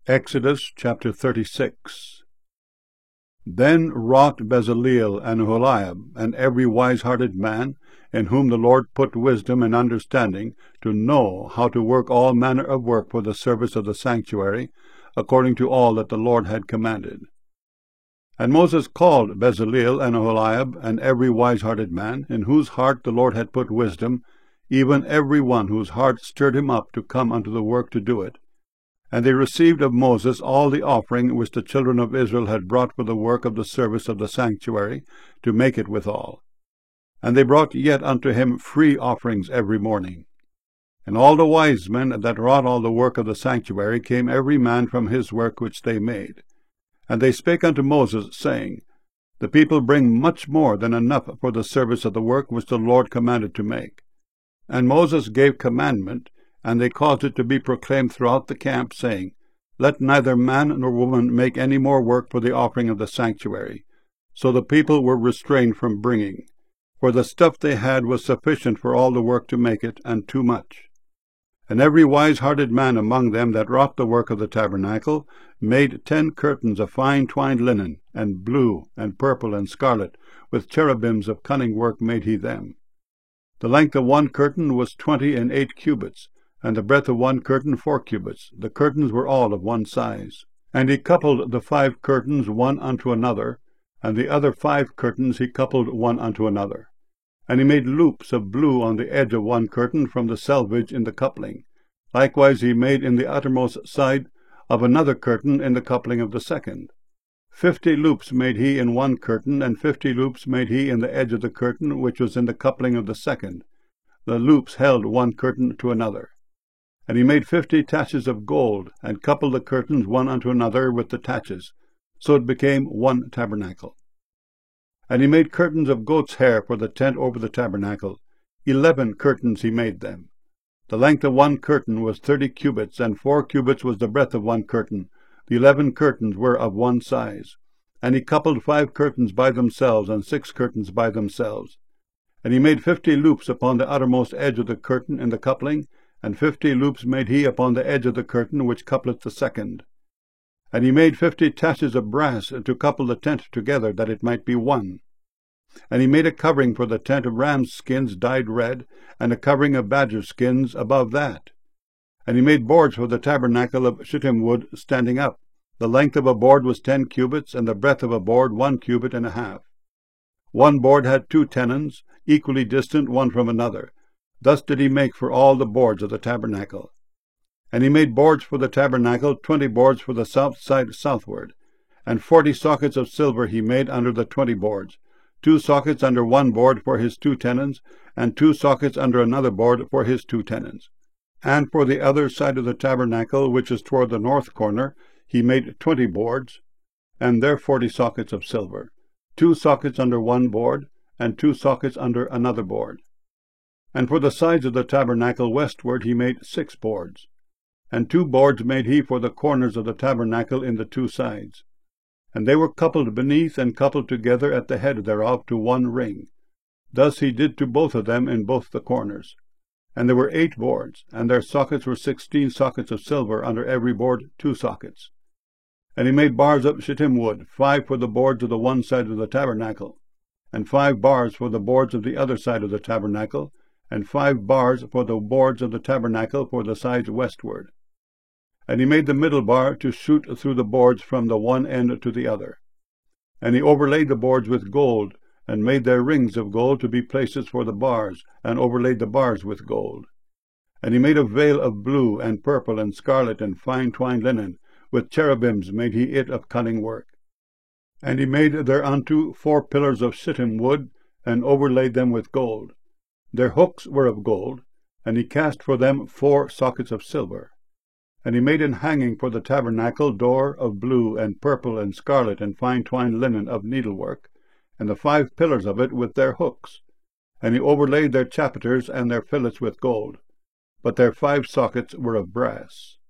Exodus chapter 36. Then wrought Bezaleel and Aholiab, and every wise-hearted man, in whom the Lord put wisdom and understanding, to know how to work all manner of work for the service of the sanctuary, according to all that the Lord had commanded. And Moses called Bezaleel and Aholiab, and every wise-hearted man, in whose heart the Lord had put wisdom, even every one whose heart stirred him up to come unto the work to do it. And they received of Moses all the offering which the children of Israel had brought for the work of the service of the sanctuary, to make it withal. And they brought yet unto him free offerings every morning. And all the wise men that wrought all the work of the sanctuary came every man from his work which they made. And they spake unto Moses, saying, The people bring much more than enough for the service of the work which the Lord commanded to make. And Moses gave commandment, and they caused it to be proclaimed throughout the camp, saying, Let neither man nor woman make any more work for the offering of the sanctuary. So the people were restrained from bringing, for the stuff they had was sufficient for all the work to make it, and too much. And every wise-hearted man among them that wrought the work of the tabernacle made 10 curtains of fine twined linen, and blue, and purple, and scarlet, with cherubims of cunning work made he them. The length of one curtain was 28 cubits, and the breadth of one curtain 4 cubits. The curtains were all of one size. And he coupled the 5 curtains one unto another, and the other 5 curtains he coupled one unto another. And he made loops of blue on the edge of one curtain from the selvage in the coupling. Likewise he made in the uttermost side of another curtain in the coupling of the second. 50 loops made he in one curtain, and 50 loops made he in the edge of the curtain which was in the coupling of the second. The loops held one curtain to another. And he made 50 taches of gold, and coupled the curtains one unto another with the taches. So it became one tabernacle. And he made curtains of goat's hair for the tent over the tabernacle. 11 curtains he made them. The length of one curtain was 30 cubits, and 4 cubits was the breadth of one curtain. The 11 curtains were of one size. And he coupled 5 curtains by themselves, and 6 curtains by themselves. And he made 50 loops upon the uttermost edge of the curtain in the coupling, and 50 loops made he upon the edge of the curtain which coupleth the second. And he made 50 taches of brass to couple the tent together, that it might be one. And he made a covering for the tent of rams' skins dyed red, and a covering of badger skins above that. And he made boards for the tabernacle of shittim wood standing up. The length of a board was 10 cubits, and the breadth of a board 1 cubit and a half. One board had 2 tenons, equally distant one from another. Thus did he make for all the boards of the tabernacle. And he made boards for the tabernacle, 20 boards for the south side southward. And 40 sockets of silver he made under the 20 boards, 2 sockets under one board for his 2 tenons, and 2 sockets under another board for his 2 tenons. And for the other side of the tabernacle, which is toward the north corner, he made 20 boards, and there 40 sockets of silver, 2 sockets under one board, and 2 sockets under another board. And for the sides of the tabernacle westward he made 6 boards. And 2 boards made he for the corners of the tabernacle in the 2 sides. And they were coupled beneath and coupled together at the head thereof to one ring. Thus he did to both of them in both the corners. And there were 8 boards, and their sockets were 16 sockets of silver, under every board 2 sockets. And he made bars of shittim wood, 5 for the boards of the one side of the tabernacle, and 5 bars for the boards of the other side of the tabernacle, and 5 bars for the boards of the tabernacle for the sides westward. And he made the middle bar to shoot through the boards from the one end to the other. And he overlaid the boards with gold, and made their rings of gold to be places for the bars, and overlaid the bars with gold. And he made a veil of blue, and purple, and scarlet, and fine twined linen, with cherubims made he it of cunning work. And he made thereunto 4 pillars of shittim wood, and overlaid them with gold. Their hooks were of gold, and he cast for them 4 sockets of silver. And he made an hanging for the tabernacle door of blue, and purple, and scarlet, and fine twined linen of needlework, and the 5 pillars of it with their hooks. And he overlaid their chapiters and their fillets with gold, but their 5 sockets were of brass.